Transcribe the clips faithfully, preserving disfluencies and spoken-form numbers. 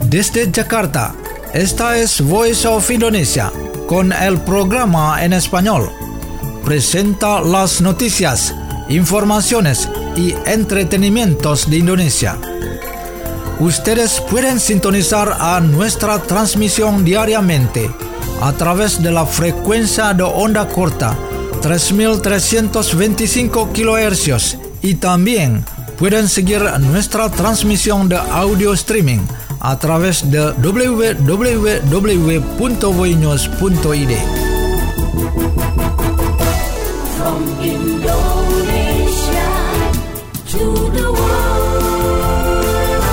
Desde Jakarta, esta es Voice of Indonesia, con el programa en español. Presenta las noticias, informaciones y entretenimientos de Indonesia. Ustedes pueden sintonizar a nuestra transmisión diariamente a través de la frecuencia de onda corta tres mil trescientos veinticinco kilohercios y también pueden seguir nuestra transmisión de audio streaming a través de doble u doble u doble u punto voinews punto i d. From Indonesia to the world.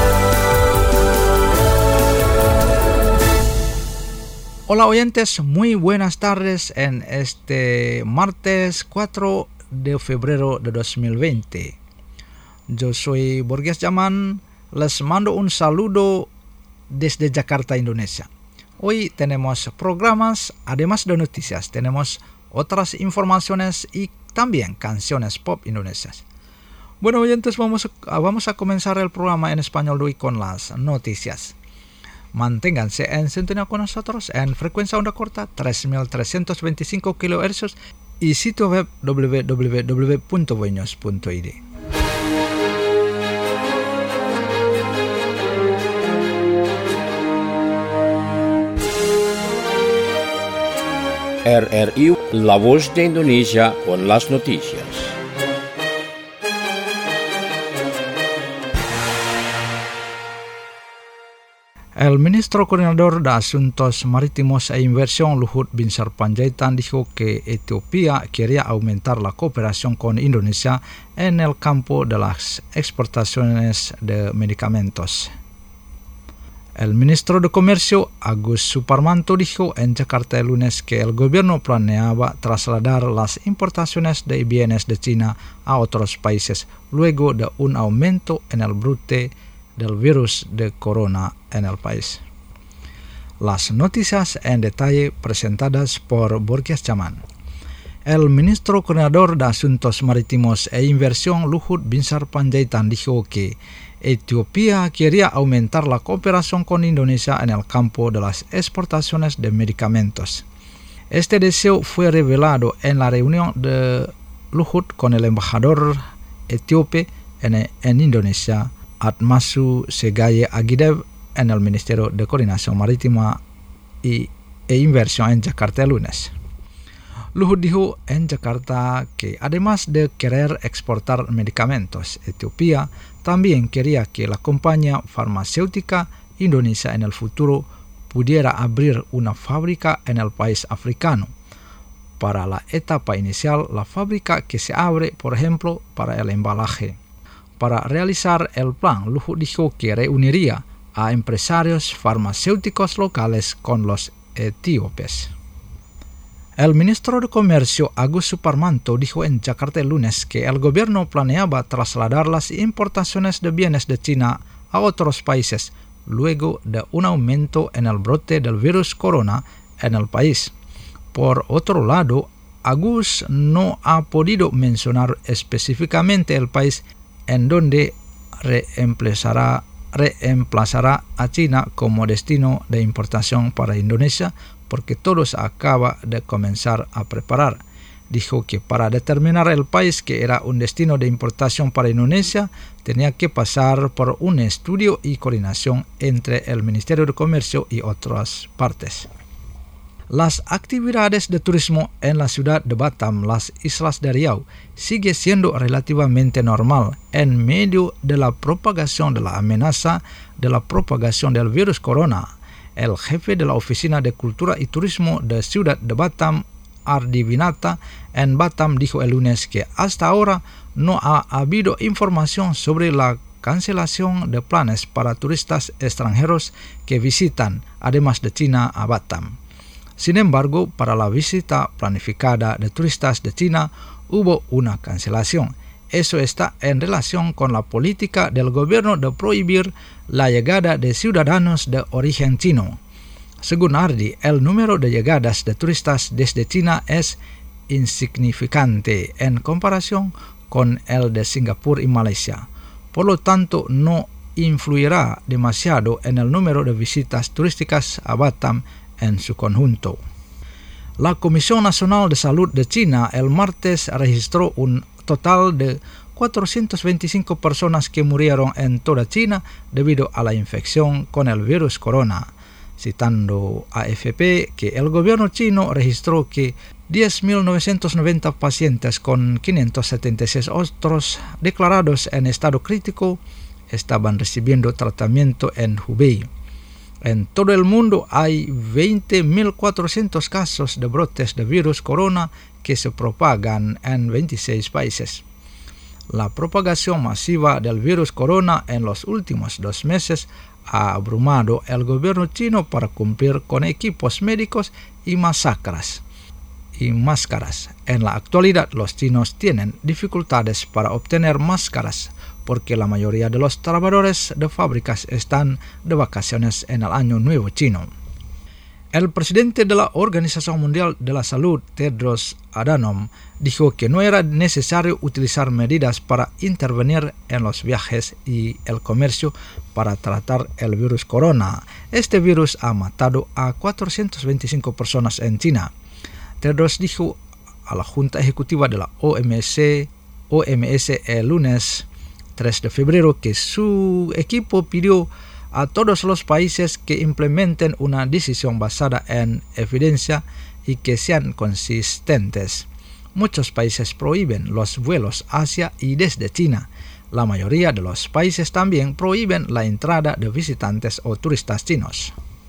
Hola oyentes, muy buenas tardes en este martes cuatro de febrero de dos mil veinte. Yo soy Borges Yaman, les mando un saludo desde Jakarta, Indonesia. Hoy tenemos programas, además de noticias, tenemos otras informaciones y también canciones pop indonesias. Bueno oyentes, vamos a, vamos a comenzar el programa en español de hoy con las noticias. Manténganse en sintonía con nosotros en frecuencia onda corta tres mil trescientos veinticinco kilohercios y sitio web doble u doble u doble u punto voinews punto i d. R R I, La Voz de Indonesia, con las noticias. El ministro coordinador de Asuntos Marítimos e Inversión, Luhut Binsar Panjaitan, dijo que Etiopía quería aumentar la cooperación con Indonesia en el campo de las exportaciones de medicamentos. El ministro de Comercio, Agus Suparmanto, dijo en Jakarta el lunes que el gobierno planeaba trasladar las importaciones de bienes de China a otros países luego de un aumento en el brote del virus de corona en el país. Las noticias en detalle presentadas por Borges Yaman. El ministro coordinador de Asuntos Marítimos e Inversión, Luhut Binsar Panjaitan, dijo que Etiopía quería aumentar la cooperación con Indonesia en el campo de las exportaciones de medicamentos. Este deseo fue revelado en la reunión de Luhut con el embajador etíope en, en Indonesia, Atmasu Segaye Agidev, en el Ministerio de Coordinación Marítima y, e Inversión en Jakarta el lunes. Luhut dijo en Jakarta que además de querer exportar medicamentos, Etiopía también quería que la compañía farmacéutica indonesia en el futuro pudiera abrir una fábrica en el país africano. Para la etapa inicial, la fábrica que se abre, por ejemplo, para el embalaje. Para realizar el plan, Luhut dijo que reuniría a empresarios farmacéuticos locales con los etíopes. El ministro de Comercio, Agus Suparmanto, dijo en Jakarta el lunes que el gobierno planeaba trasladar las importaciones de bienes de China a otros países luego de un aumento en el brote del virus corona en el país. Por otro lado, Agus no ha podido mencionar específicamente el país en donde reemplazará, reemplazará a China como destino de importación para Indonesia, porque todo se acaba de comenzar a preparar. Dijo que para determinar el país que era un destino de importación para Indonesia, tenía que pasar por un estudio y coordinación entre el Ministerio de Comercio y otras partes. Las actividades de turismo en la ciudad de Batam, las Islas de Riau, sigue siendo relativamente normal en medio de la propagación de la amenaza de la propagación del virus corona. El jefe de la Oficina de Cultura y Turismo de Ciudad de Batam, Ardi Winata, en Batam dijo el lunes que hasta ahora no ha habido información sobre la cancelación de planes para turistas extranjeros que visitan, además de China, a Batam. Sin embargo, para la visita planificada de turistas de China hubo una cancelación. Eso está en relación con la política del gobierno de prohibir la llegada de ciudadanos de origen chino. Según Ardi, el número de llegadas de turistas desde China es insignificante en comparación con el de Singapur y Malaysia. Por lo tanto, no influirá demasiado en el número de visitas turísticas a Batam en su conjunto. La Comisión Nacional de Salud de China el martes registró un total de cuatrocientas veinticinco personas que murieron en toda China debido a la infección con el virus corona, citando a A F P que el gobierno chino registró que diez mil novecientos noventa pacientes con quinientos setenta y seis otros declarados en estado crítico estaban recibiendo tratamiento en Hubei. En todo el mundo hay veinte mil cuatrocientos casos de brotes de virus corona que se propagan en veintiséis países. La propagación masiva del virus corona en los últimos dos meses ha abrumado el gobierno chino para cumplir con equipos médicos y máscaras. Y máscaras. En la actualidad, los chinos tienen dificultades para obtener máscaras porque la mayoría de los trabajadores de fábricas están de vacaciones en el Año Nuevo Chino. El presidente de la Organización Mundial de la Salud, Tedros Adhanom, dijo que no era necesario utilizar medidas para intervenir en los viajes y el comercio para tratar el virus corona. Este virus ha matado a cuatrocientas veinticinco personas en China. Tedros dijo a la Junta Ejecutiva de la O M S, O M S el lunes tres de febrero que su equipo pidió a todos los países que implementen una decisión basada en evidencia y que sean consistentes. Muchos países prohíben los vuelos hacia y desde China. La mayoría de los países también prohíben la entrada de visitantes o turistas chinos.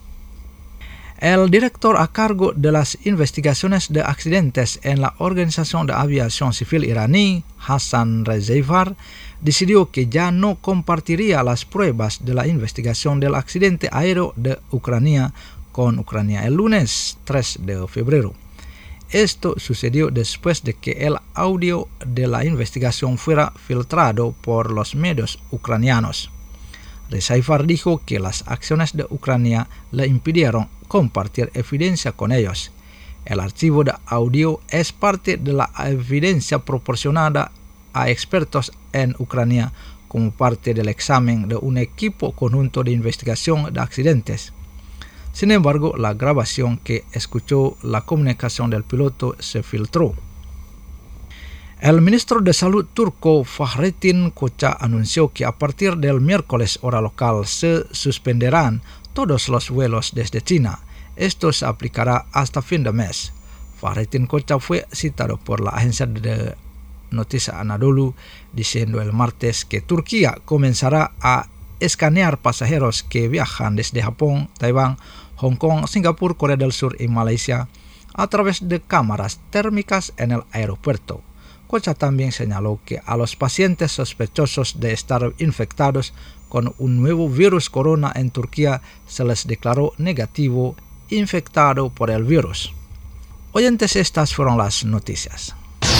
El director a cargo de las investigaciones de accidentes en la Organización de Aviación Civil iraní, Hassan Rezaivar, decidió que ya no compartiría las pruebas de la investigación del accidente aéreo de Ucrania con Ucrania el lunes tres de febrero. Esto sucedió después de que el audio de la investigación fuera filtrado por los medios ucranianos. Rezaivar dijo que las acciones de Ucrania le impidieron compartir evidencia con ellos. El archivo de audio es parte de la evidencia proporcionada a expertos en Ucrania como parte del examen de un equipo conjunto de investigación de accidentes. Sin embargo, la grabación que escuchó la comunicación del piloto se filtró. El ministro de Salud turco Fahrettin Koca anunció que a partir del miércoles hora local se suspenderán todos los vuelos desde China. Esto se aplicará hasta fin de mes. Fahrettin Koca fue citado por la agencia de noticias Anadolu diciendo el martes que Turquía comenzará a escanear pasajeros que viajan desde Japón, Taiwán, Hong Kong, Singapur, Corea del Sur y Malasia a través de cámaras térmicas en el aeropuerto. Koca también señaló que a los pacientes sospechosos de estar infectados con un nuevo virus corona en Turquía se les declaró negativo infectado por el virus. Oyentes, estas fueron las noticias.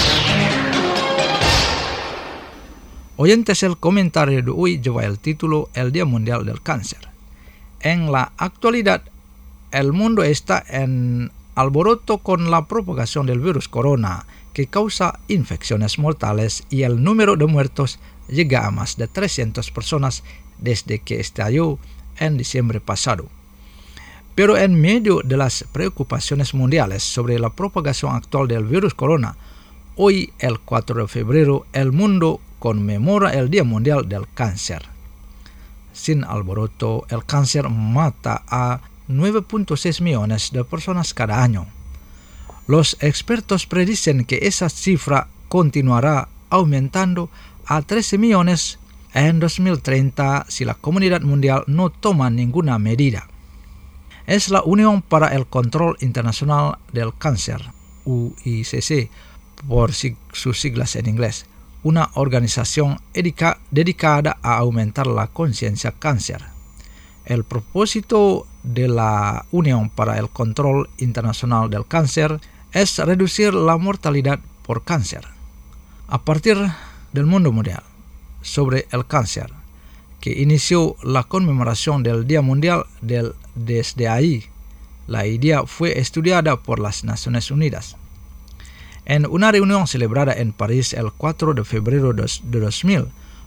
Oyentes, el comentario de hoy lleva el título El Día Mundial del Cáncer. En la actualidad, el mundo está en alboroto con la propagación del virus corona, que causa infecciones mortales y el número de muertos llega a más de trescientas personas desde que estalló en diciembre pasado. Pero en medio de las preocupaciones mundiales sobre la propagación actual del virus corona, hoy, el cuatro de febrero, el mundo conmemora el Día Mundial del Cáncer. Sin alboroto, el cáncer mata a nueve punto seis millones de personas cada año. Los expertos predicen que esa cifra continuará aumentando a trece millones en dos mil treinta si la comunidad mundial no toma ninguna medida. Es la Unión para el Control Internacional del Cáncer, U I C C, por sus siglas en inglés, una organización dedica, dedicada a aumentar la conciencia cáncer. El propósito de la Unión para el Control Internacional del Cáncer es reducir la mortalidad por cáncer. A partir del mundo mundial sobre el cáncer, que inició la conmemoración del Día Mundial, del, desde ahí, la idea fue estudiada por las Naciones Unidas. En una reunión celebrada en París el cuatro de febrero de dos mil,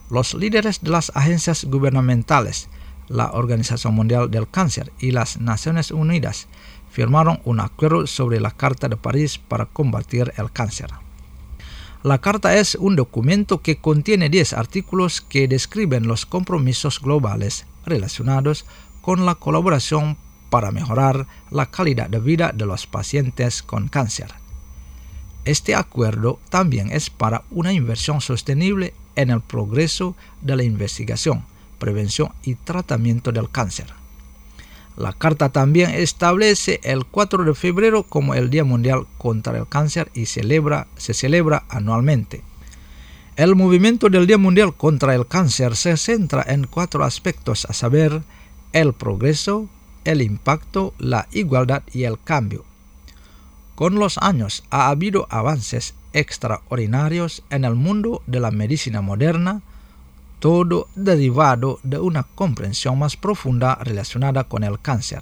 los líderes de las agencias gubernamentales, la Organización Mundial del Cáncer y las Naciones Unidas firmaron un acuerdo sobre la Carta de París para combatir el cáncer. La Carta es un documento que contiene diez artículos que describen los compromisos globales relacionados con la colaboración para mejorar la calidad de vida de los pacientes con cáncer. Este acuerdo también es para una inversión sostenible en el progreso de la investigación, prevención y tratamiento del cáncer. La Carta también establece el cuatro de febrero como el Día Mundial contra el Cáncer y celebra, se celebra anualmente. El movimiento del Día Mundial contra el Cáncer se centra en cuatro aspectos, a saber, el progreso, el impacto, la igualdad y el cambio. Con los años ha habido avances extraordinarios en el mundo de la medicina moderna, todo derivado de una comprensión más profunda relacionada con el cáncer.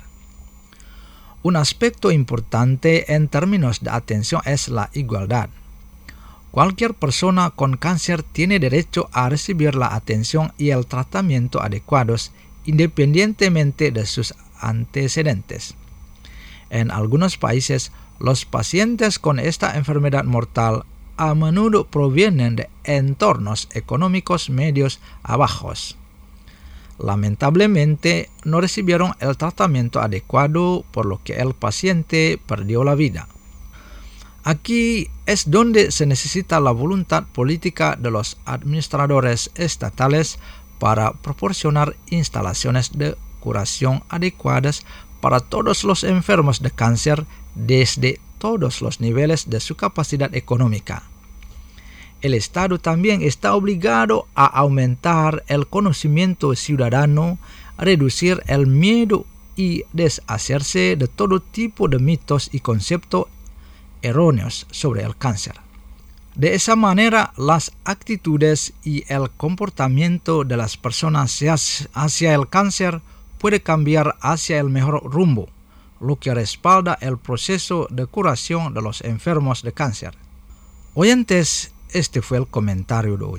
Un aspecto importante en términos de atención es la igualdad. Cualquier persona con cáncer tiene derecho a recibir la atención y el tratamiento adecuados independientemente de sus antecedentes. En algunos países, los pacientes con esta enfermedad mortal a menudo provienen de entornos económicos medios a bajos. Lamentablemente, no recibieron el tratamiento adecuado, por lo que el paciente perdió la vida. Aquí es donde se necesita la voluntad política de los administradores estatales para proporcionar instalaciones de curación adecuadas para todos los enfermos de cáncer desde todos los niveles de su capacidad económica. El Estado también está obligado a aumentar el conocimiento ciudadano, reducir el miedo y deshacerse de todo tipo de mitos y conceptos erróneos sobre el cáncer. De esa manera, las actitudes y el comportamiento de las personas hacia el cáncer puede cambiar hacia el mejor rumbo, lo que respalda el proceso de curación de los enfermos de cáncer. Oyentes, este fue el comentario de hoy.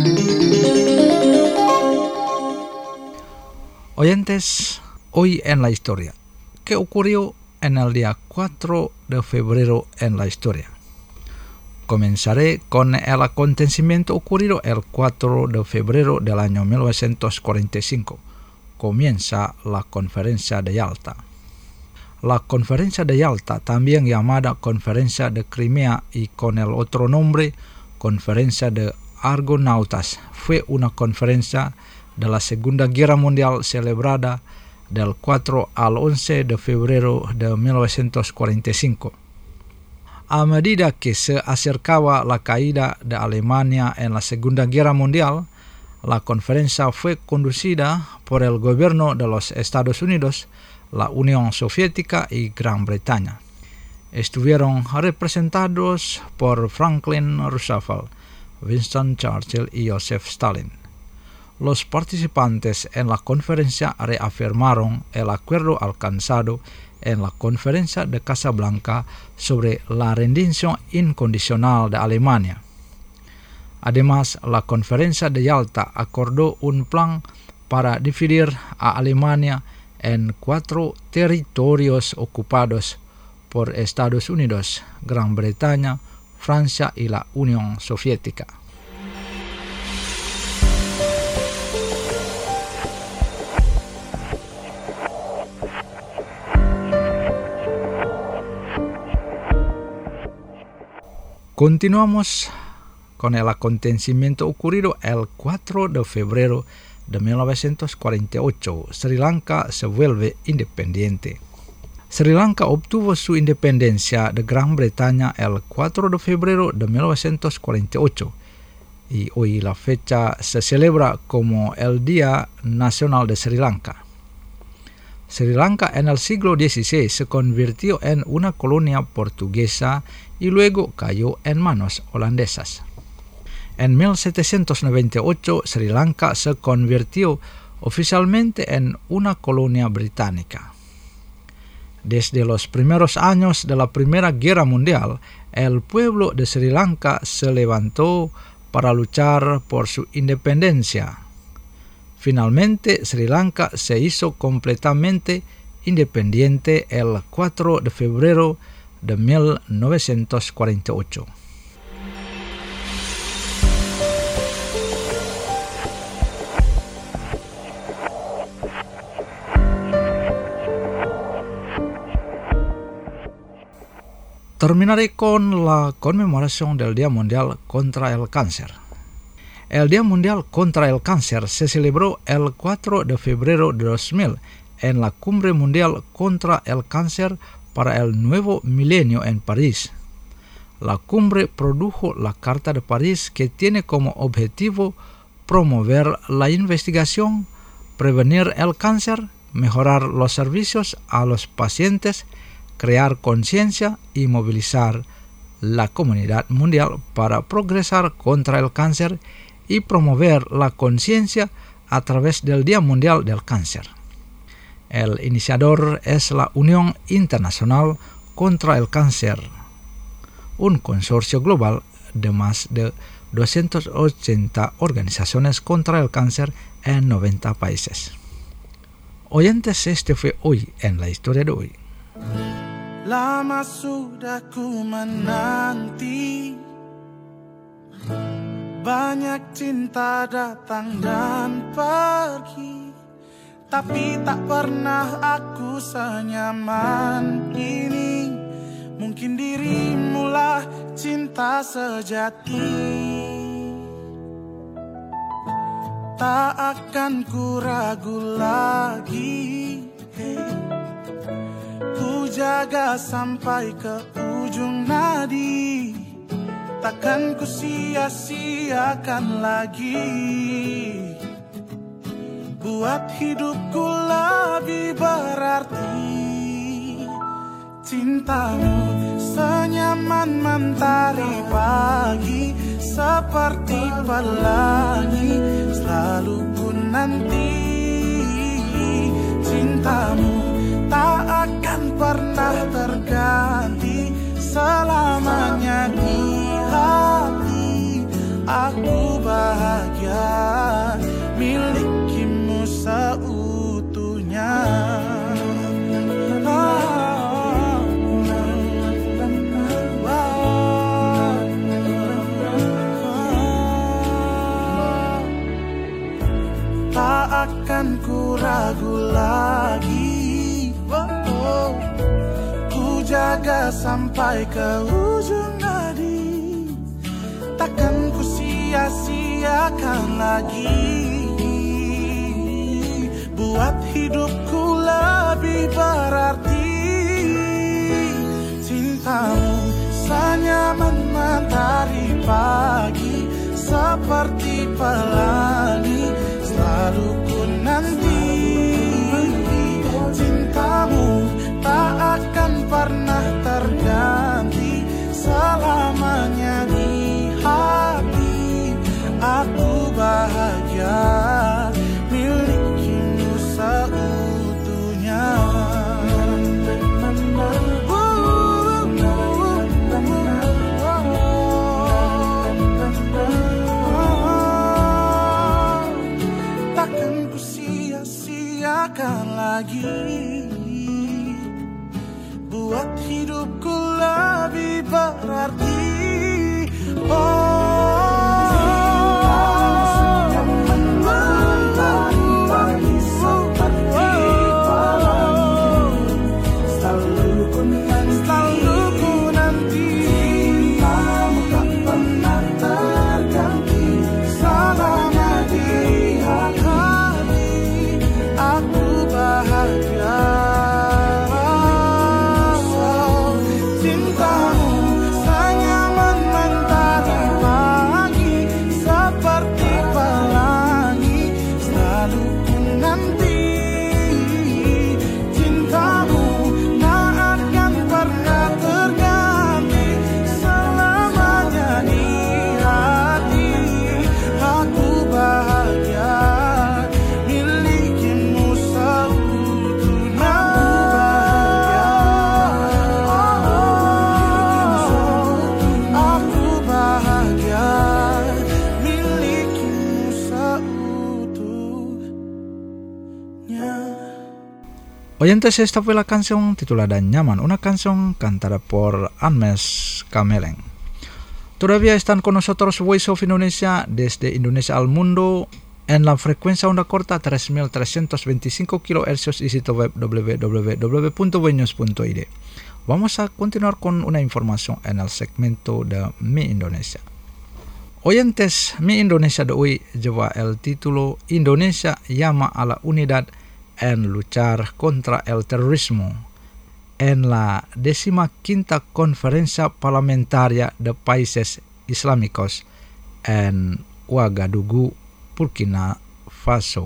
Oyentes, hoy en la historia. ¿Qué ocurrió en el día cuatro de febrero en la historia? Comenzaré con el acontecimiento ocurrido el cuatro de febrero del año mil novecientos cuarenta y cinco. Comienza la Conferencia de Yalta. La Conferencia de Yalta, también llamada Conferencia de Crimea y con el otro nombre Conferencia de Argonautas, fue una conferencia de la Segunda Guerra Mundial celebrada del cuatro al once de febrero de mil novecientos cuarenta y cinco. A medida que se acercaba la caída de Alemania en la Segunda Guerra Mundial, la conferencia fue conducida por el gobierno de los Estados Unidos, la Unión Soviética y Gran Bretaña. Estuvieron representados por Franklin Roosevelt, Winston Churchill y Joseph Stalin. Los participantes en la conferencia reafirmaron el acuerdo alcanzado en la Conferencia de Casablanca sobre la rendición incondicional de Alemania. Además, la Conferencia de Yalta acordó un plan para dividir a Alemania en cuatro territorios ocupados por Estados Unidos, Gran Bretaña, Francia y la Unión Soviética. Continuamos con el acontecimiento ocurrido el cuatro de febrero de mil novecientos cuarenta y ocho. Sri Lanka se vuelve independiente. Sri Lanka obtuvo su independencia de Gran Bretaña el cuatro de febrero de mil novecientos cuarenta y ocho y hoy la fecha se celebra como el Día Nacional de Sri Lanka. Sri Lanka en el siglo dieciséis se convirtió en una colonia portuguesa y luego cayó en manos holandesas. En mil setecientos noventa y ocho, Sri Lanka se convirtió oficialmente en una colonia británica. Desde los primeros años de la Primera Guerra Mundial, el pueblo de Sri Lanka se levantó para luchar por su independencia. Finalmente, Sri Lanka se hizo completamente independiente el cuatro de febrero de mil novecientos cuarenta y ocho. Terminaré con la conmemoración del Día Mundial contra el Cáncer. El Día Mundial contra el Cáncer se celebró el cuatro de febrero de dos mil en la Cumbre Mundial contra el Cáncer para el Nuevo Milenio en París. La cumbre produjo la Carta de París, que tiene como objetivo promover la investigación, prevenir el cáncer, mejorar los servicios a los pacientes, crear conciencia y movilizar la comunidad mundial para progresar contra el cáncer y promover la conciencia a través del Día Mundial del Cáncer. El iniciador es la Unión Internacional contra el Cáncer, un consorcio global de más de doscientas ochenta organizaciones contra el cáncer en noventa países. Oyentes, este fue hoy en la historia de hoy. Lama sudah ku menanti, banyak cinta datang dan pergi, tapi tak pernah aku senyaman ini. Mungkin dirimulah cinta sejati. Tak akan ku ragu lagi, ku jaga sampai ke ujung nadi. Takkan ku sia-siakan lagi, buat hidupku lebih berarti. Cintamu senyaman mentari pagi, seperti pelangi selalu ku nanti. Cintamu tak akan pernah terganti, selamanya di hati. Aku bahagia milikimu seutuhnya. Tak akan ku ragu lagi, oh, ku jaga sampai ke ujung nadi. Takkan ku sia-siakan lagi, buat hidupku lebih berarti. Cintamu senyaman mentari pagi, seperti pelangi selalu ku nanti. Cintamu tak akan pernah terganti, selamanya di hati. Aku bahagia milikimu seutuhnya. Oyentes, esta fue la canción titulada Nyaman, una canción cantada por Anmes Kameleng. Todavía están con nosotros Voice of Indonesia desde Indonesia al mundo en la frecuencia onda corta tres mil trescientos veinticinco kilohercios y sitio web w w w punto voinews punto i d. Vamos a continuar con una información en el segmento de Mi Indonesia. Oyentes, Mi Indonesia de hoy lleva el título Indonesia llama a la unidad en luchar contra el terrorismo en la decimaquinta Conferencia Parlamentaria de Países Islámicos en Ouagadougou, Burkina Faso.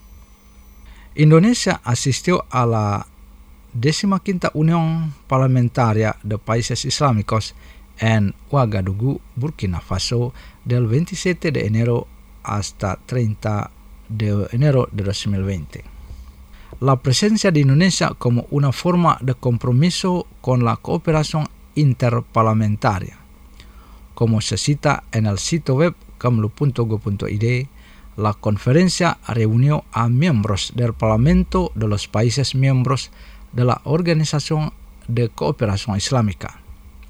Indonesia asistió a la decimaquinta Unión Parlamentaria de Países Islámicos en Ouagadougou, Burkina Faso, del veintisiete de enero hasta treinta de enero de dos mil veinte. La presencia de Indonesia como una forma de compromiso con la cooperación interparlamentaria. Como se cita en el sitio web kamlu punto go punto i d, la conferencia reunió a miembros del Parlamento de los países miembros de la Organización de Cooperación Islámica.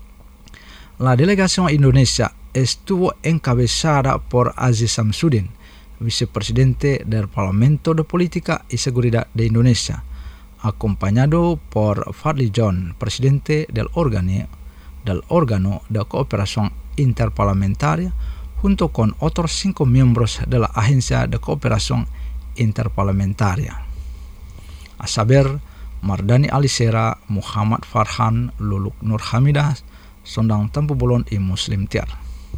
La delegación Indonesia estuvo encabezada por Aziz Samsudin, vicepresidente del Parlamento de Política y Seguridad de Indonesia, acompañado por Fadli John, presidente del órgano, del órgano de cooperación interparlamentaria, junto con otros cinco miembros de la Agencia de Cooperación Interparlamentaria, a saber, Mardani Alisera, Muhammad Farhan, Luluk Nur Hamidah, Sondang Tampu Bolon y Muslim Tiar.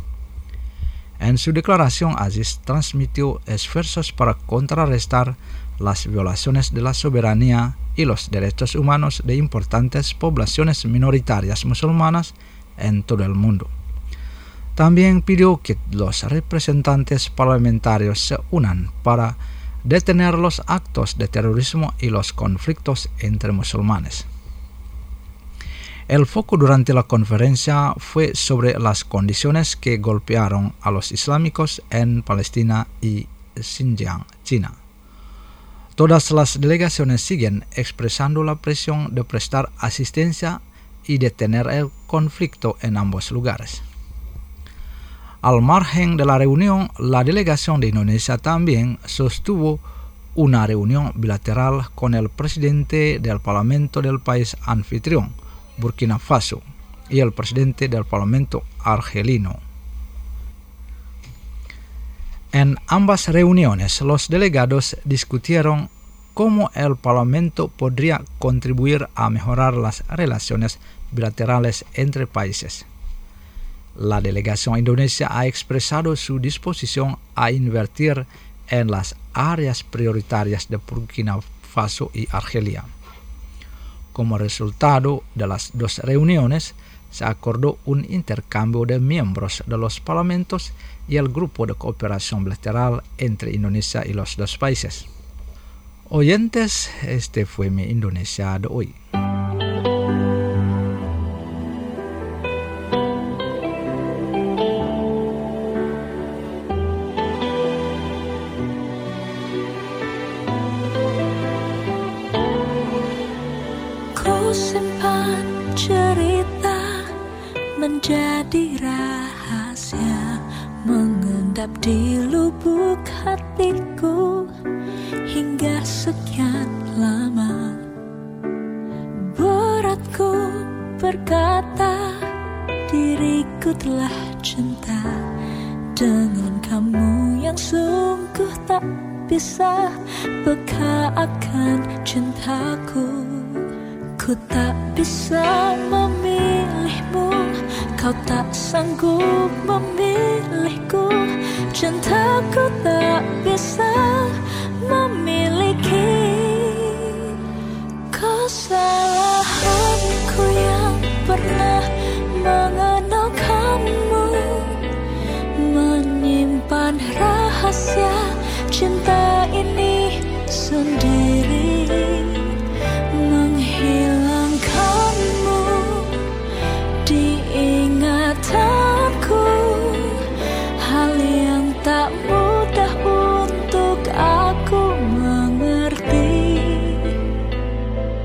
En su declaración, Aziz transmitió esfuerzos para contrarrestar las violaciones de la soberanía y los derechos humanos de importantes poblaciones minoritarias musulmanas en todo el mundo. También pidió que los representantes parlamentarios se unan para detener los actos de terrorismo y los conflictos entre musulmanes. El foco durante la conferencia fue sobre las condiciones que golpearon a los islámicos en Palestina y Xinjiang, China. Todas las delegaciones siguen expresando la presión de prestar asistencia y detener el conflicto en ambos lugares. Al margen de la reunión, la delegación de Indonesia también sostuvo una reunión bilateral con el presidente del Parlamento del país anfitrión, Burkina Faso, y el presidente del Parlamento argelino. En ambas reuniones, los delegados discutieron cómo el Parlamento podría contribuir a mejorar las relaciones bilaterales entre países. La delegación indonesia ha expresado su disposición a invertir en las áreas prioritarias de Burkina Faso y Argelia. Como resultado de las dos reuniones, se acordó un intercambio de miembros de los parlamentos y el grupo de cooperación bilateral entre Indonesia y los dos países. Oyentes, este fue Mi Indonesia de hoy. Simpan cerita menjadi rahasia, mengendap di lubuk hatiku hingga sekian lama. Beratku berkata diriku telah cinta dengan kamu yang sungguh tak bisa peka akan cintaku. Ku tak bisa memilihmu, kau tak sanggup memilihku. Cintaku tak bisa memiliki kesalahanku yang pernah mengenal kamu, menyimpan rahasia cinta ini sendiri. Menghilangkanmu di ingatanku, hal yang tak mudah untuk aku mengerti.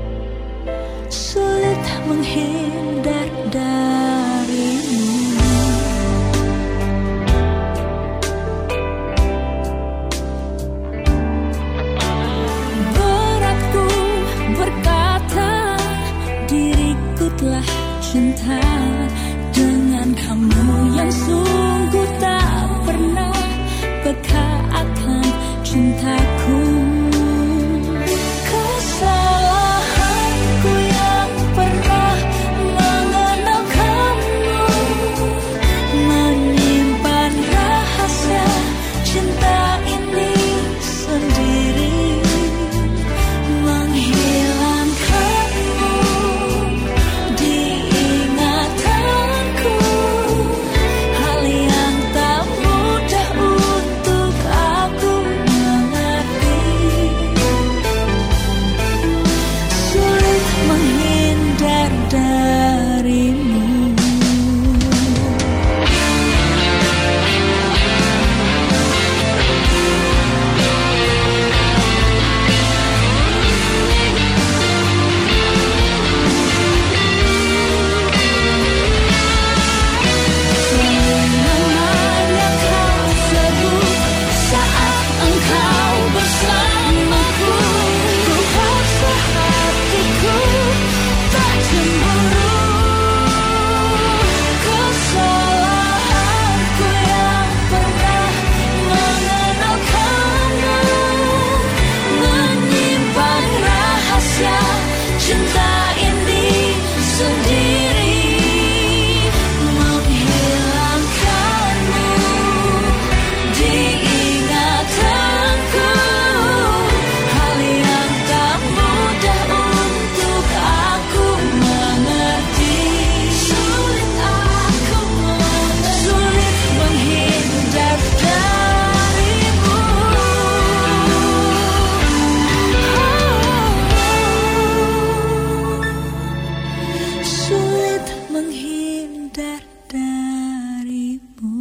darimu.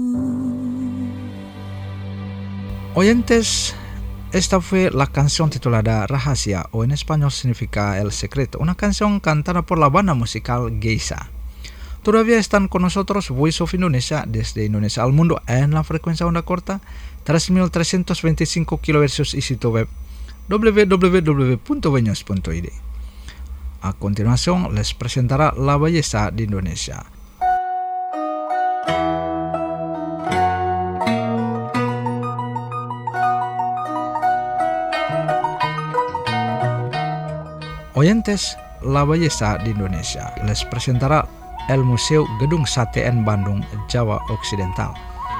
Oyentes, esta fue la canción titulada Rahasia, o en español significa El Secreto, una canción cantada por la banda musical Geisha. Todavía están con nosotros Voice of Indonesia desde Indonesia al mundo en la frecuencia onda corta tres mil trescientos veinticinco kilohertz y sitio web w w w punto veños punto i d. A continuación les presentará la belleza de Indonesia. Oyentes, la belleza de Indonesia les presentará el Museo Gedung Sate en Bandung, Jawa Occidental.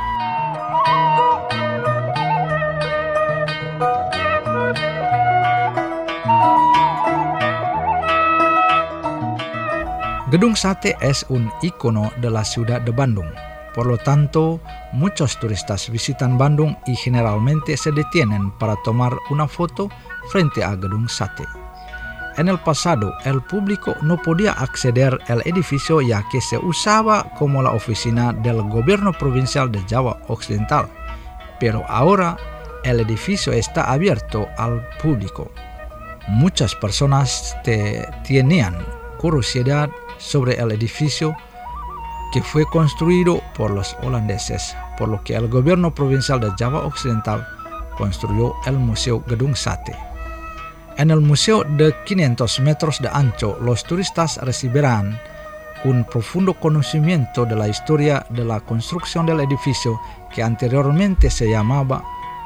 Gedung Sate es un icono de la ciudad de Bandung. Por lo tanto, muchos turistas visitan Bandung y generalmente se detienen para tomar una foto frente a Gedung Sate. En el pasado, el público no podía acceder al edificio ya que se usaba como la oficina del gobierno provincial de Jawa Occidental, pero ahora el edificio está abierto al público. Muchas personas te, tenían curiosidad sobre el edificio que fue construido por los holandeses, por lo que el gobierno provincial de Jawa Occidental construyó el Museo Gedung Sate. En el museo de quinientos metros de ancho, los turistas recibirán un profundo conocimiento de la historia de la construcción del edificio que anteriormente se llamaba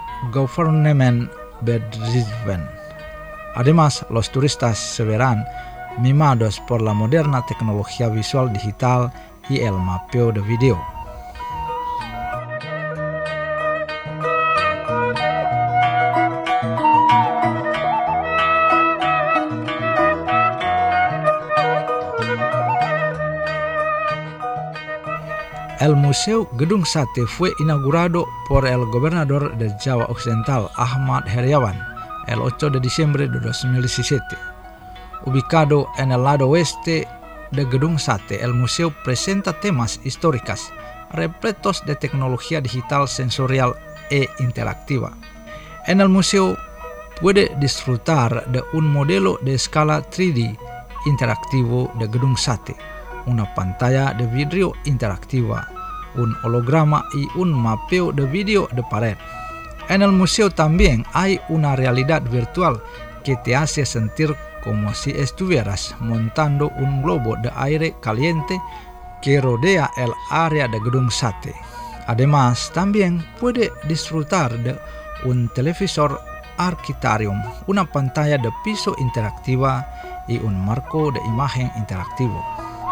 Gouvernementsbedrijven. Además, los turistas se verán mimados por la moderna tecnología visual digital y el mapeo de video. El Museo Gedung Sate fue inaugurado por el gobernador de Jawa Occidental, Ahmad Heriawan, el ocho de diciembre de dos mil diecisiete. Ubicado en el lado oeste de Gedung Sate, el museo presenta temas históricos, repletos de tecnología digital sensorial e interactiva. En el museo puede disfrutar de un modelo de escala tres D interactivo de Gedung Sate, una pantalla de vidrio interactiva, un holograma y un mapeo de vídeo de pared. En el museo también hay una realidad virtual que te hace sentir como si estuvieras montando un globo de aire caliente que rodea el área de Gedung Sate. Además, también puede disfrutar de un televisor Architarium, una pantalla de piso interactiva y un marco de imagen interactivo.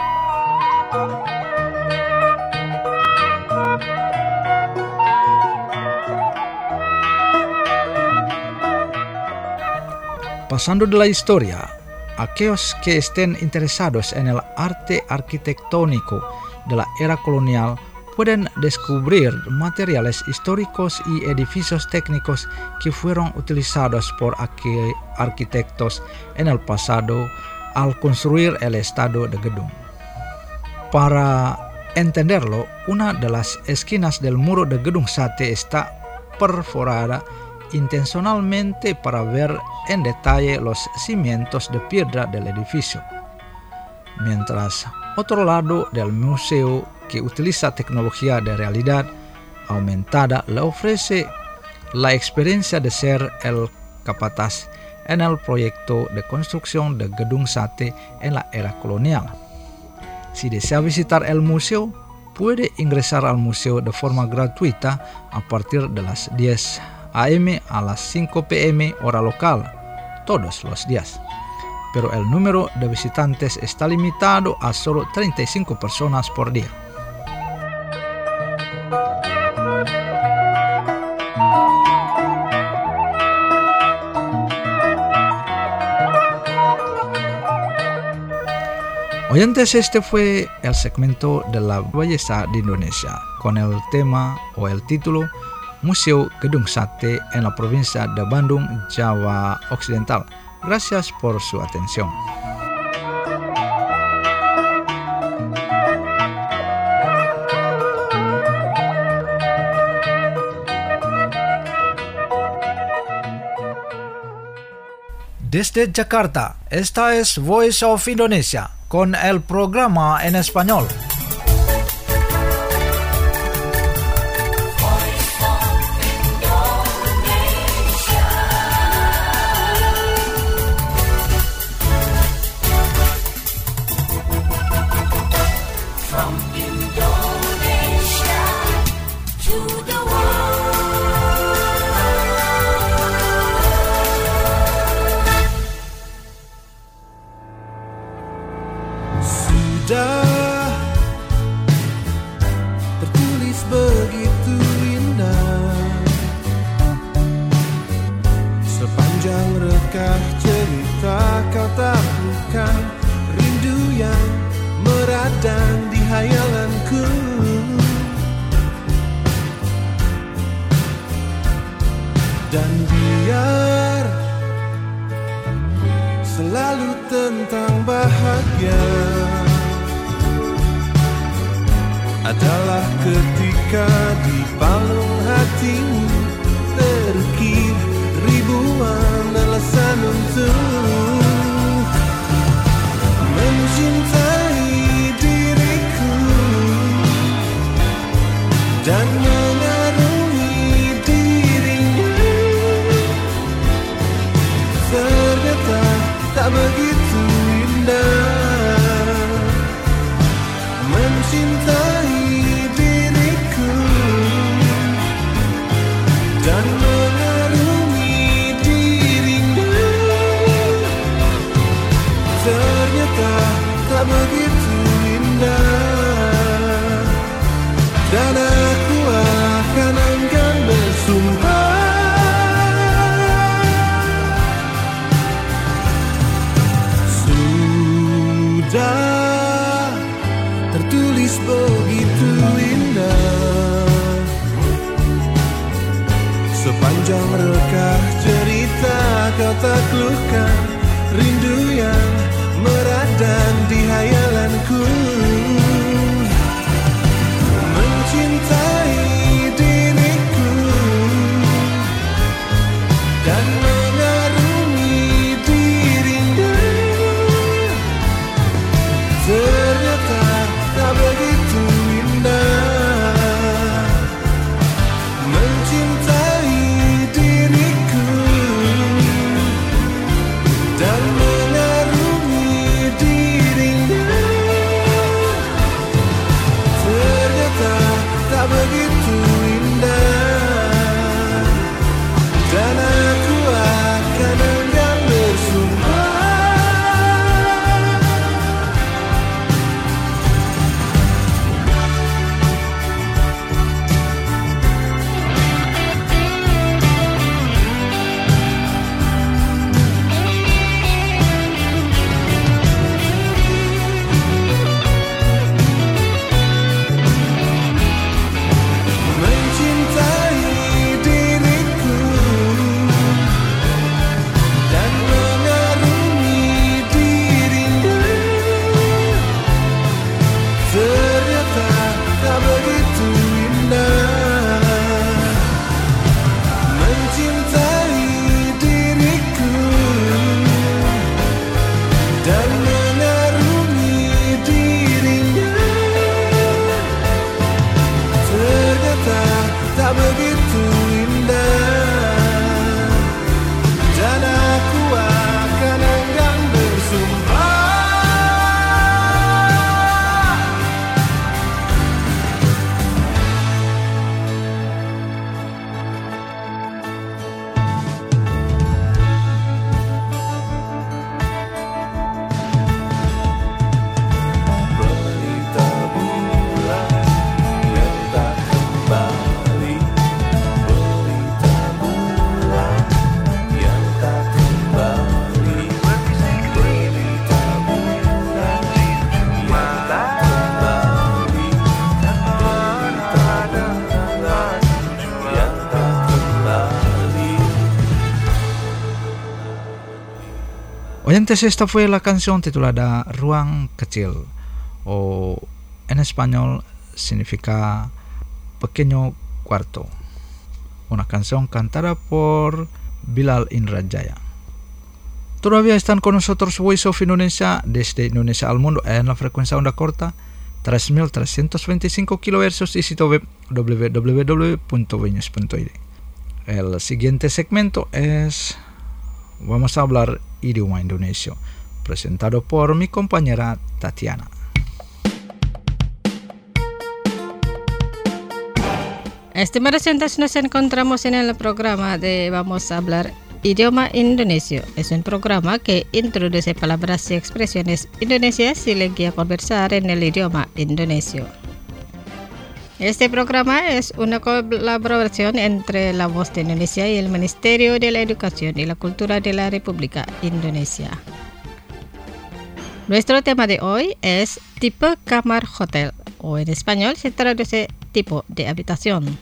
Pasando de la historia, aquellos que estén interesados en el arte arquitectónico de la era colonial pueden descubrir materiales históricos y edificios técnicos que fueron utilizados por arquitectos en el pasado al construir el estado de Gedung. Para entenderlo, una de las esquinas del muro de Gedung Sate está perforada intencionalmente para ver en detalle los cimientos de piedra del edificio, mientras otro lado del museo que utiliza tecnología de realidad aumentada le ofrece la experiencia de ser el capataz en el proyecto de construcción de Gedung Sate en la era colonial. Si desea visitar el museo, puede ingresar al museo de forma gratuita a partir de las diez a m a las cinco p m hora local, todos los días. Pero el número de visitantes está limitado a solo treinta y cinco personas por día. Oyentes, este fue el segmento de la belleza de Indonesia con el tema o el título Museo Gedung Sate en la provincia de Bandung, Jawa Occidental. Gracias por su atención. Desde Jakarta, esta es Voice of Indonesia con el programa en español. Sudah tertulis begitu indah sepanjang rekah cerita kau taklukkan rindu yang meradang di hayalanku. Dan biar selalu tentang bahagia adalah ketika di palung hatimu terukir ribuan alasan untuk mencintai diriku dan mengarungi dirimu. Ternyata tak begitu indah mencintai diriku dan mengarungi dirimu. Ternyata tak begitu indah, dan aku akan enggan bersumpah sudah tertulis begitu indah sepanjang rekah cerita kau taklukkan rindu yang meradang di hayalanku. Mencintai diriku dan mengarungi dirimu. Ternyata tak begitu indah mencintai diriku dan mengarungi dirimu. Ternyata tak begitu indah, dan aku akan enggan bersumpah Oyentes, esta fue la canción titulada Ruang Kecil, o en español significa Pequeño Cuarto. Una canción cantada por Bilal Indrajaya. Todavía están con nosotros Voice of Indonesia desde Indonesia al mundo en la frecuencia onda corta tres mil trescientos veinticinco kilohercios y sitio web w w w punto v news punto i d. El siguiente segmento es vamos a hablar idioma indonesio, presentado por mi compañera Tatiana. Estimados oyentes, nos encontramos en el programa de Vamos a hablar idioma indonesio. Es un programa que introduce palabras y expresiones indonesias y le guía a conversar en el idioma indonesio. Este programa es una colaboración entre La Voz de Indonesia y el Ministerio de la Educación y la Cultura de la República Indonesia. Nuestro tema de hoy es tipo kamar hotel, o en español se traduce tipo de habitación.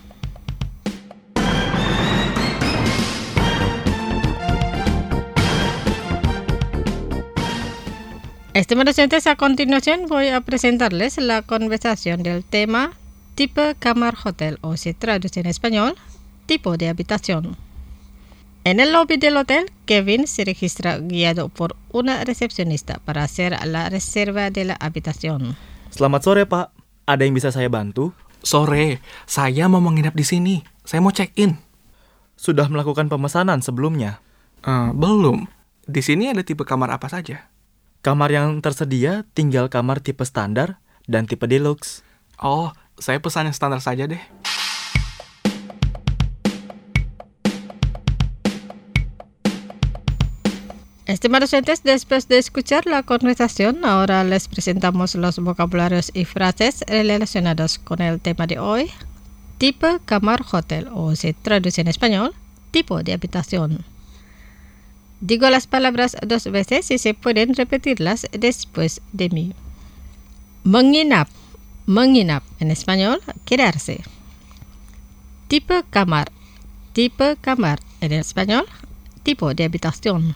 Estimados oyentes, a continuación voy a presentarles la conversación del tema tipo kamar hotel, o se traduce en español tipo de habitación. En el lobby del hotel, Kevin se registra guiado por una recepcionista para hacer la reserva de la habitación. Selamat sore, Pak. Ada yang bisa saya bantu? Sore, saya mau menginap di sini. Saya mau check-in. Sudah melakukan pemesanan sebelumnya? Uh, belum. Di sini ada tipe kamar apa saja? Kamar yang tersedia tinggal kamar tipe standar dan tipe deluxe. Oh, saya pesan yang standar saja deh. Estimados oyentes, después de escuchar la conversación, ahora les presentamos los vocabularios y frases relacionados con el tema de hoy. Tipo kamar hotel, o se traduce en español, tipo de habitación. Digo las palabras dos veces y se pueden repetirlas después de mí. Menginap, menginap, en español, quedarse. Tipo kamar, tipo kamar, en español, tipo de habitación.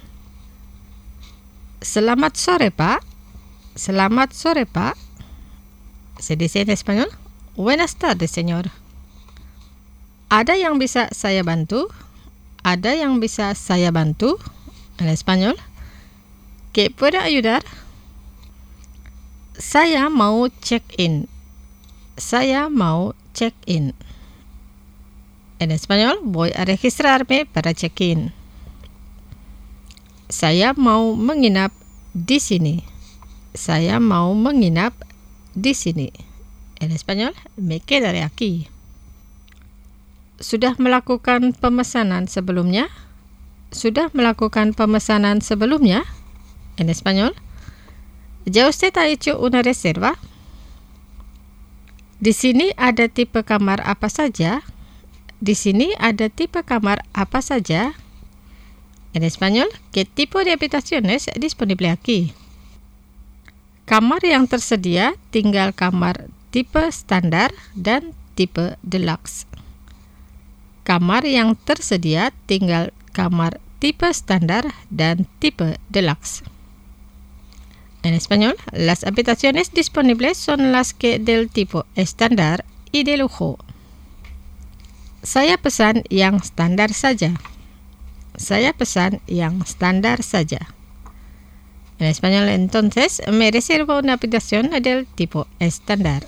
Selamat sore, Pak. Selamat sore, Pak. Se dice en español, buenas tardes, señor. Ada yang bisa saya bantu? Ada yang bisa saya bantu? En español, ¿qué puedo ayudar? Saya mau check-in. Saya mau check-in. En español, voy a registrarme para check-in. Saya mau menginap di sini. Saya mau menginap di sini. En español, me quedaré aquí. Sudah melakukan pemesanan sebelumnya? Sudah melakukan pemesanan sebelumnya? En español, ¿ya usted ha hecho una reserva? Di sini ada tipe kamar apa saja? Di sini ada tipe kamar apa saja? En español, ¿qué tipo de habitaciones disponible aquí? Kamar yang tersedia tinggal kamar tipe standar dan tipe deluxe. Kamar yang tersedia tinggal kamar tipe standar dan tipe deluxe. En español, las habitaciones disponibles son las que del tipo estándar y de lujo. Saya pesan yang standar saja. Saya pesan yang standar saja. En español, entonces, me reservo una habitación del tipo estándar.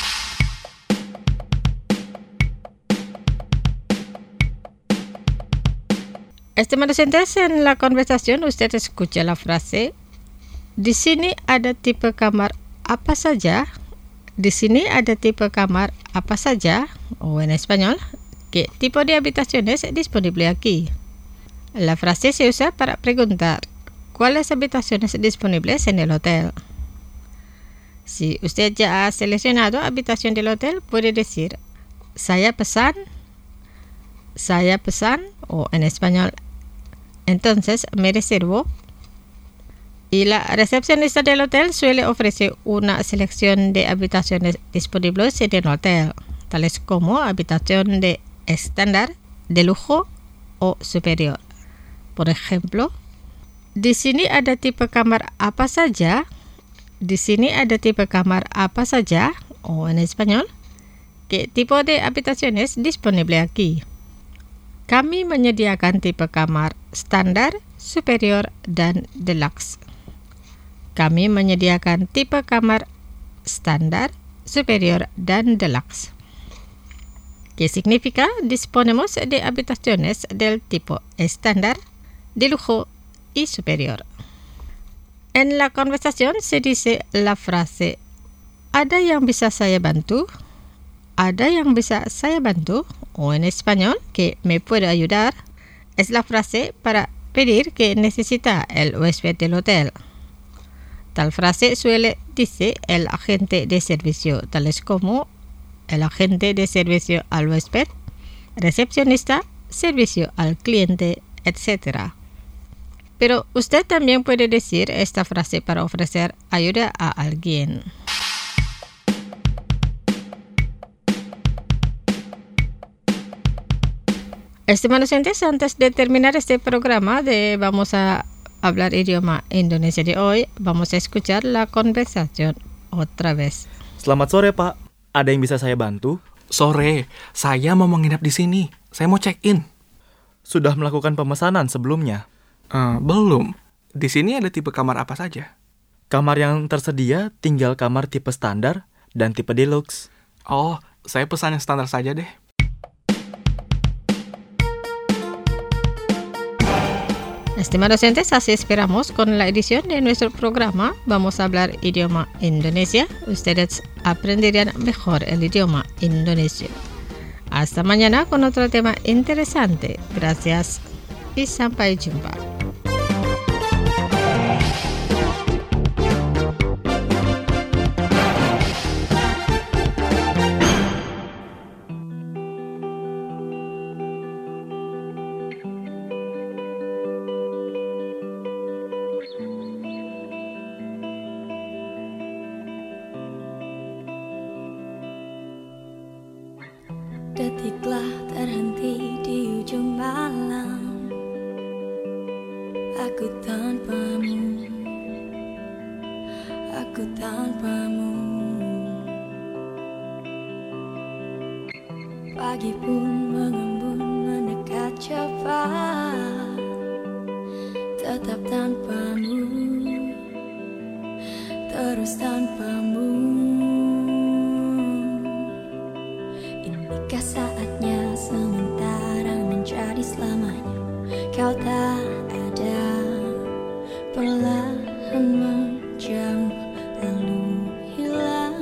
Estimados oyentes, en la conversación usted escucha la frase di sini ada tipe kamar apa saja. Di sini ada tipe kamar apa saja, o en español, ¿qué tipo de habitaciones disponible aquí? La frase se usa para preguntar cuáles habitaciones disponibles en el hotel. Si usted ya ha seleccionado habitación del hotel, puede decir saya pesan, saya pesan, o en español, entonces me reservo. Y la recepcionista del hotel suele ofrecer una selección de habitaciones disponibles en el hotel, tales como habitación de estándar, de lujo o superior. Por ejemplo, di sini ada tipe kamar apa saja. Di sini ada tipe kamar apa saja, o en español, ¿qué tipo de habitaciones disponible aquí? Kami menyediakan tipe kamar standar superior, dan deluxe. Kami menyediakan tipe kamar standar, superior, dan deluxe. ¿Qué significa? Disponemos de habitaciones del tipo estándar, de lujo y superior. En la conversación se dice la frase ¿ada yang bisa saya bantu? ¿Ada yang bisa saya bantu? O en español, ¿que me puede ayudar? Es la frase para pedir que necesita el huésped del hotel. Tal frase suele decir el agente de servicio, tales como el agente de servicio al huésped, recepcionista, servicio al cliente, etcétera. Pero usted también puede decir esta frase para ofrecer ayuda a alguien. Estimados oyentes, antes de terminar este programa de Vamos a hablar idioma Indonesia de hoy, vamos a escuchar la conversación otra vez. Selamat sore, Pak. Ada yang bisa saya bantu? Sore, saya mau menginap di sini. Saya mau check-in. Sudah melakukan pemesanan sebelumnya? Uh, belum. Di sini ada tipe kamar apa saja? Kamar yang tersedia tinggal kamar tipe standar dan tipe deluxe. Oh, saya pesan yang standar saja deh. Estimados oyentes, así esperamos con la edición de nuestro programa Vamos a hablar idioma Indonesia. Ustedes aprenderán mejor el idioma indonesio. Hasta mañana con otro tema interesante. Gracias y sampai jumpa. Detiklah terhenti di ujung malam, aku tanpamu, aku tanpamu. Pagi pun mengembun mendekat cepat, tetap tanpamu, terus tanpamu. Inikah saatnya sementara menjadi selamanya? Kau tak ada, perlahan menjauh lalu hilang.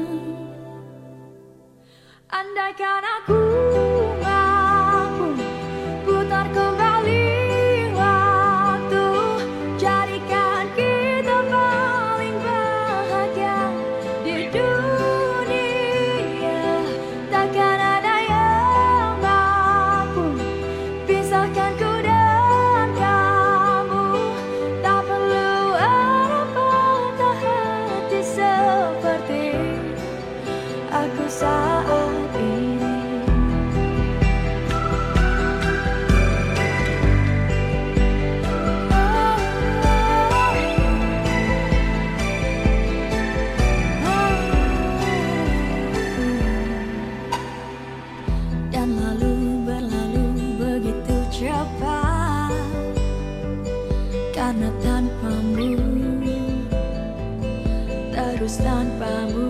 Andaikan aku mampu putar kembali waktu, jadikan kita paling bahagia di dunia. Takkan ada yang mampu pisahkan ku dan kamu. Tak perlu ada patah hati seperti aku saat ini. Dan lalu berlalu begitu cepat, karena tanpamu, terus tanpamu.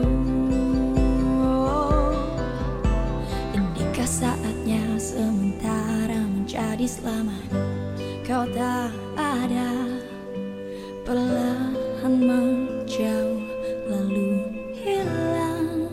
Inikah saatnya sementara menjadi selamanya? Kau tak ada, perlahan menjauh lalu hilang.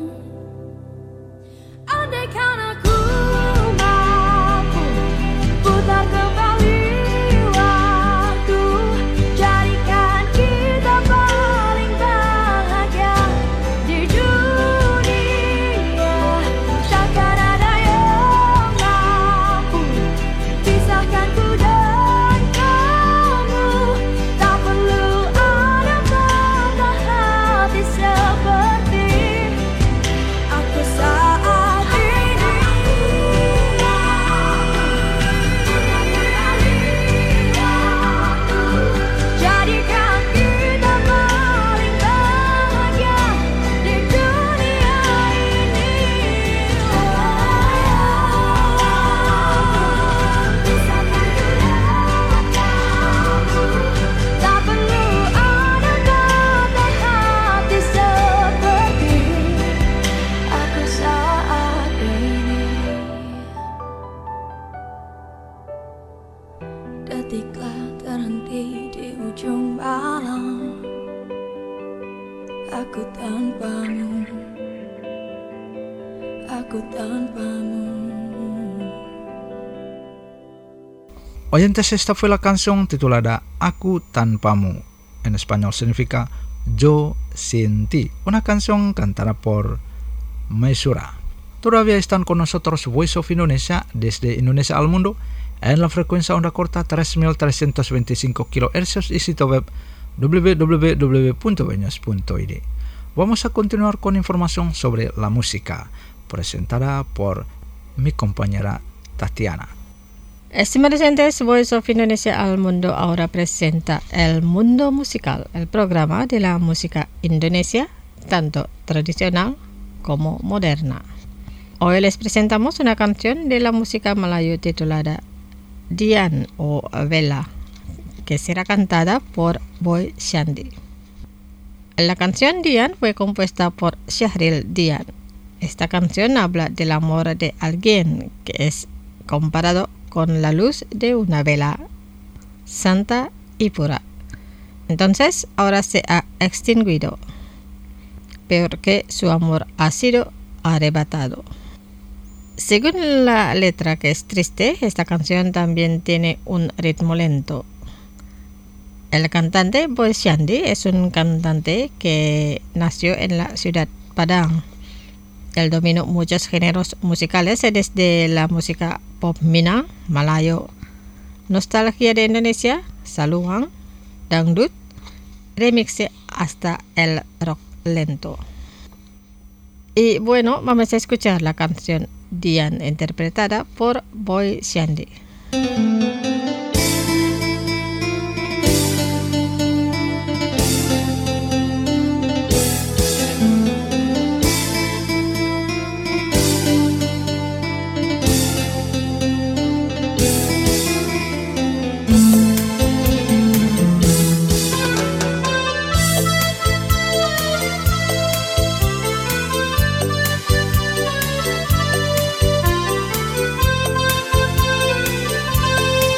Andaikan aku mampu putar kembali waktu, jadikan kita paling bahagia di dunia. Takkan ada yang mampu pisahkan ku dan kamu. Tak perlu ada patah hati seperti aku saat ini. Aku tanpamu, aku tanpamu. Oyentes, esta fue la canción titulada Aku Tanpamu. En español significa Yo Sin Ti. Una canción cantada por Maisura. Todavía están con nosotros Voice of Indonesia desde Indonesia al mundo en la frecuencia onda corta tres mil trescientos veinticinco kilohercios y sitio web w w w punto beños punto i d. Vamos a continuar con información sobre la música, presentada por mi compañera Tatiana. Estimados oyentes, Voice of Indonesia al Mundo ahora presenta El Mundo Musical, el programa de la música Indonesia, tanto tradicional como moderna. Hoy les presentamos una canción de la música Melayu titulada Dian o Vela, que será cantada por Boy Shandy. La canción Dian fue compuesta por Syahril Dian. Esta canción habla del amor de alguien que es comparado con la luz de una vela santa y pura. Entonces ahora se ha extinguido, peor que su amor ha sido arrebatado. Según la letra, que es triste, esta canción también tiene un ritmo lento. El cantante Boy Shandy es un cantante que nació en la ciudad Padang. Él dominó muchos géneros musicales, desde la música pop Minang, Malayo, nostalgia de Indonesia, saluang, dangdut, remix hasta el rock lento. Y bueno, vamos a escuchar la canción Dian interpretada por Boy Shandy. Aku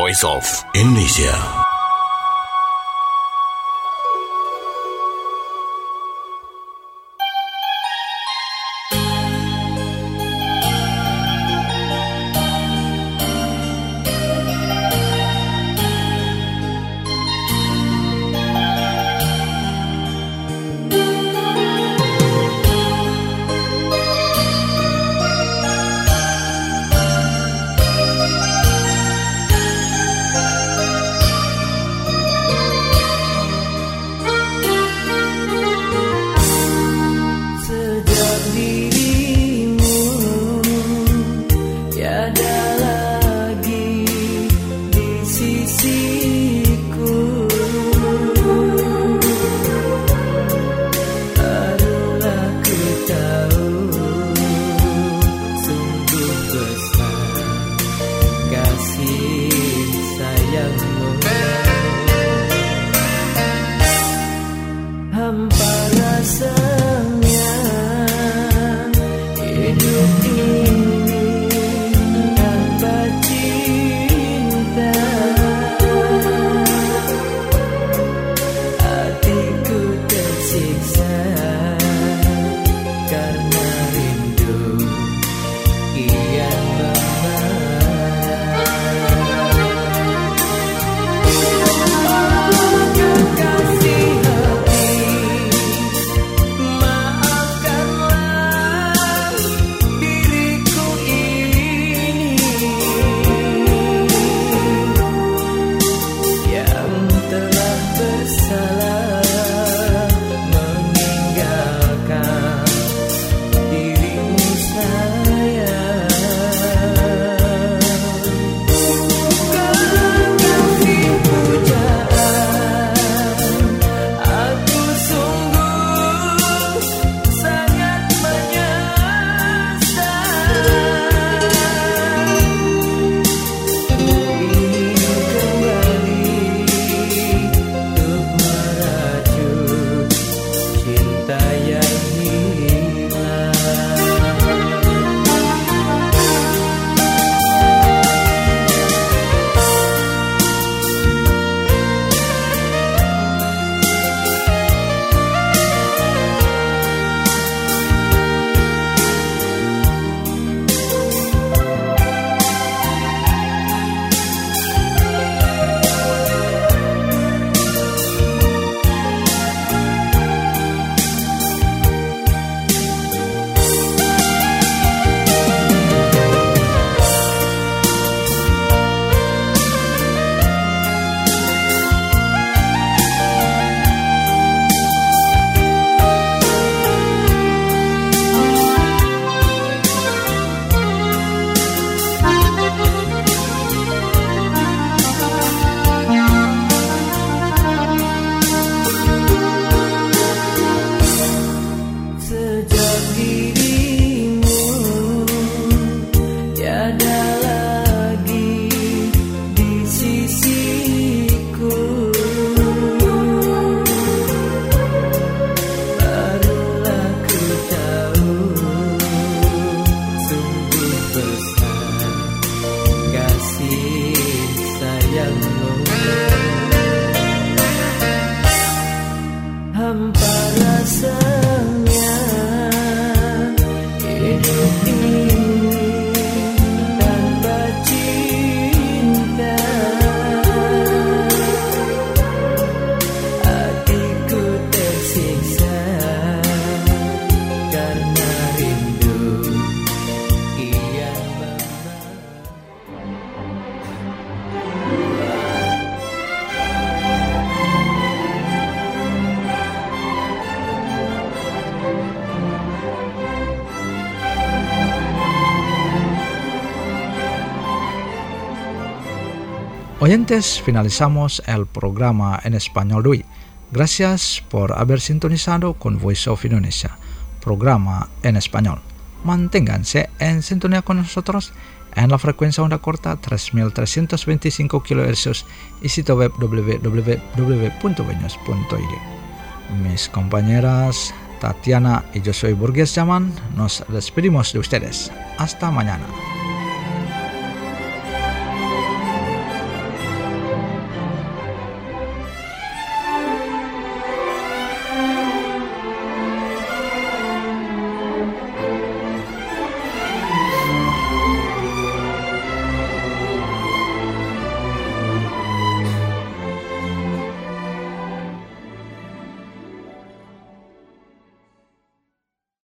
Voice of Indonesia. Oyentes, finalizamos el programa en español de hoy. Gracias por haber sintonizado con Voice of Indonesia, programa en español. Manténganse en sintonía con nosotros en la frecuencia onda corta tres mil trescientos veinticinco kilohercios y sitio web w w w punto beños punto i d. Mis compañeras Tatiana y yo soy Burgues Yaman, nos despedimos de ustedes. Hasta mañana.